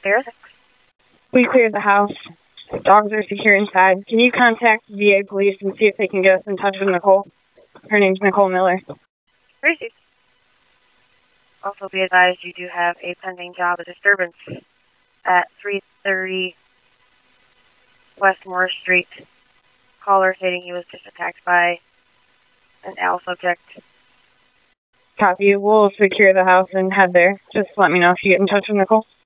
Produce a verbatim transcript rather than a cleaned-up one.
zero six. We cleared the house. Dogs are secure inside. Can you contact V A police and see if they can get us in touch with Nicole? Her name's Nicole Miller. Received. Also be advised you do have a pending job of disturbance at three thirty West Morris Street. Caller stating he was just attacked by an L subject. Copy. We'll secure the house and head there. Just let me know if you get in touch with Nicole.